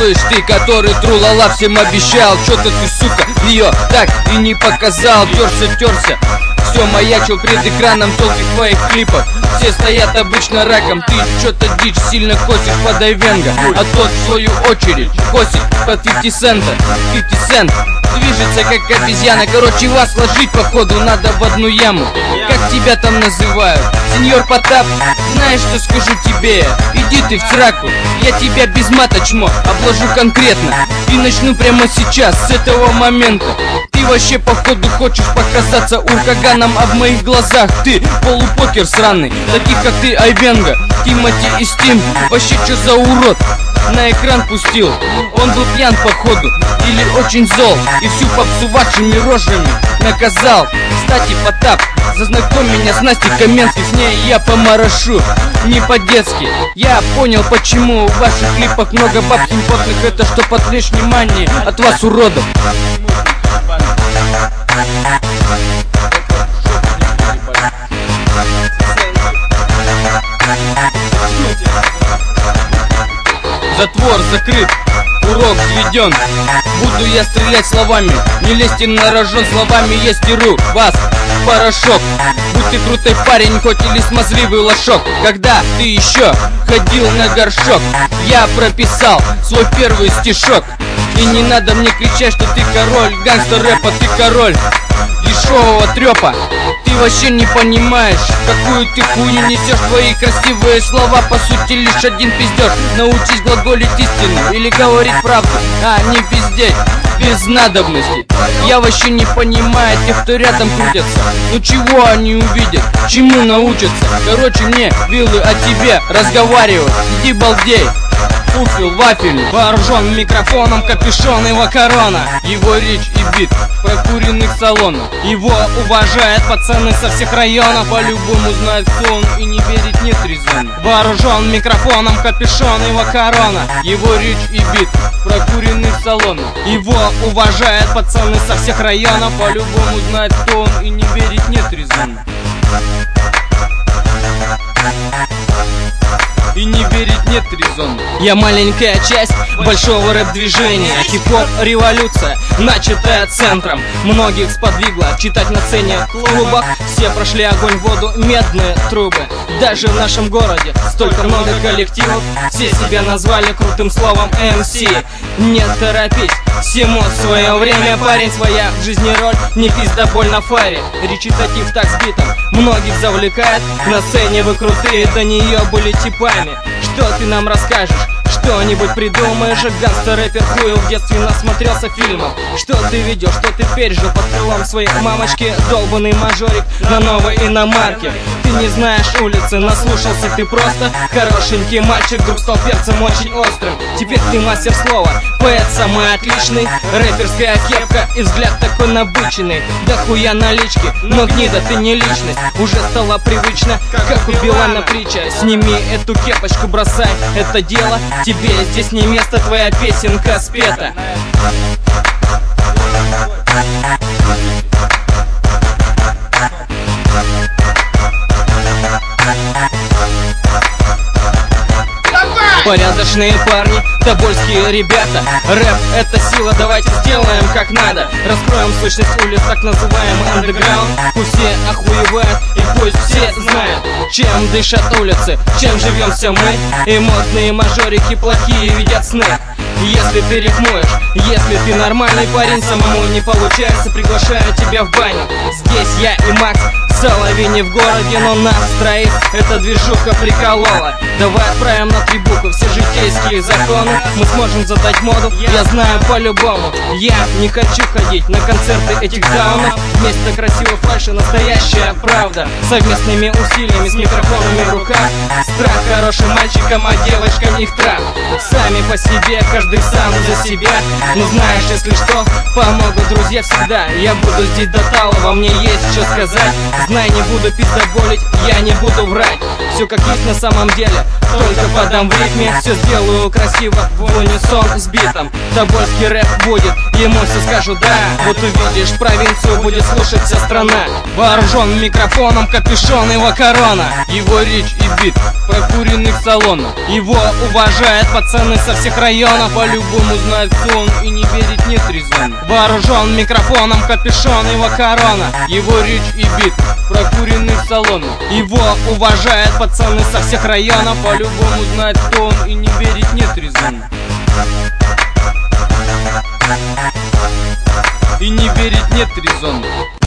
малыш ты, который трулала всем обещал. Чё-то ты, сука, ее так и не показал. Терся, все маячил пред экраном толких твоих клипов. Все стоят обычно раком, ты чё-то дичь сильно косишь под Айвенго, а тот в свою очередь косит под 50 цента. 50 цент движется как обезьяна. Короче, вас сложить походу надо в одну яму. Как тебя там называют? Сеньор Потап? Знаешь, что скажу тебе? Иди ты в сраку, я тебя без мата, чмо, обложу конкретно. И начну прямо сейчас, с этого момента. Ты вообще походу хочешь показаться уркаганом, а в моих глазах ты полупокер сраный. Таких как ты, Айвенго, Тимати и Стим. Вообще чё за урод на экран пустил? Он был пьян походу или очень зол, и всю попсу вашими рожами наказал. Кстати, Потап, зазнакомь меня с Настей Каменской, с ней я помарашу не по-детски. Я понял, почему в ваших клипах много баб симпотных. Это чтоб отвлечь внимание от вас, уродов. Затвор закрыт, урок введен. Буду я стрелять словами, не лезьте на рожон, словами я стеру вас в порошок. Будь ты крутой парень, хоть или смазливый лошок. Когда ты еще ходил на горшок, я прописал свой первый стишок. И не надо мне кричать, что ты король гангстер рэпа, ты король дешевого трёпа. Ты вообще не понимаешь, какую ты хуйню несешь. Твои красивые слова по сути лишь один пиздёж. Научись глаголить истину или говорить правду, а не пиздеть без надобности. Я вообще не понимаю тех, кто рядом крутятся. Ну чего они увидят, чему научатся? Короче, мне вилы о тебе разговаривать. Иди балдей, пуфил, вафель. Вооружен микрофоном, капюшон его корона. Его речь и бит прокуренных салонов. Его уважают пацаны со всех районов. По-любому знают, кто он, и не верить нет резона. Вооружен микрофоном, капюшон его корона. Его речь и бит прокуренных салонов. Его уважают пацаны со всех районов. По-любому знают, кто он, и не верить нет резона. И не верить нет резона. Я маленькая часть большого рэп-движения. Хип-хоп революция, начатая центром. Многих сподвигла читать на сцене в клубах. Все прошли огонь, воду, медные трубы. Даже в нашем городе столько много коллективов. Все себя назвали крутым словом MC. Не торопись, всему свое время, парень, своя в жизни роль. Не пиздоболь на фаре, речитатив так с битом многих завлекает. На сцене вы крутые, до нее были типами. Что ты нам расскажешь? Что-нибудь придумаешь? Гангстер-рэпер хуев в детстве насмотрелся фильмов. Что ты видел, что ты пережил под крылом своей мамочки? Долбанный мажорик на новой иномарке. Ты не знаешь улицы, наслушался ты просто. Хорошенький мальчик вдруг стал перцем очень острым. Теперь ты мастер слова, поэт самый отличный. Рэперская кепка и взгляд такой набыченный. Да хуя налички, но гнида ты не личность. Уже стало привычно, как у Билана притча. Сними эту кепочку, бросай это дело. Тебе здесь не место, твоя песенка спета. Порядочные парни, тобольские ребята. Рэп — это сила, давайте сделаем как надо. Раскроем сущность улиц, так называемый андеграунд. Пусть все охуевают и пусть все знают, чем дышат улицы, чем живем все мы. И модные мажорики плохие видят сны. Если ты рифмуешь, если ты нормальный парень, самому не получается, приглашаю тебя в баню. Здесь я и Макс, Соловей в городе, но нас троих эта движуха приколола. Давай отправим на 3 буквы все житейские законы. Мы сможем задать моду, я знаю по-любому. Я не хочу ходить на концерты этих даунов. Вместо красивой фальши настоящая правда. Совместными усилиями с микрофонами в руках. Страх хорошим мальчикам, а девочкам их трах. Сами по себе, каждый сам за себя. Но знаешь, если что, помогут друзья всегда. Я буду здесь до талого, мне есть что сказать. Знай, не буду пиздоболить, я не буду врать. Все как есть на самом деле, только подам в ритме. Все сделаю красиво, в унисон с битом. Тобольский рэп будет, ему все скажу да. Вот увидишь, провинцию будет слушать вся страна. Вооружен микрофоном, капюшон его корона. Его речь и бит прокуренных салона. Его уважают пацаны со всех районов, по-любому знают, кто он, и не верить нет резона. Вооружен микрофоном, капюшон, его корона, его речь и бит, прокуренный в салонах. Его уважают пацаны со всех районов, по-любому знают, кто он, и не верить нет резона. И не верить нет резона.